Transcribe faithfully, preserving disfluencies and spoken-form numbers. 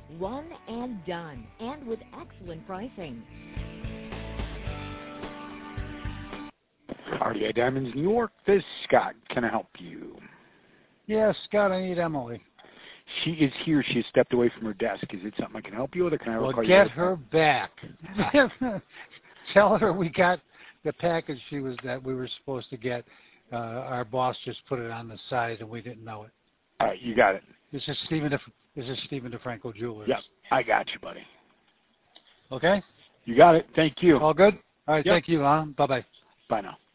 One and done, and with excellent pricing. R D I Diamonds, New York. This is Scott. Can I help you? Yeah, Scott, I need Emily. She is here. She has stepped away from her desk. Is it something I can help you with, or can I Well, call you? get her back. Tell her we got the package she was that we were supposed to get. Uh, our boss just put it on the side, and we didn't know it. All right, you got it. This is Stephen. De, this is Stephen DeFranco Jewelers. Yep, I got you, buddy. Okay. You got it. Thank you. All good. All right. Yep. Thank you. Huh? Bye bye. Bye now.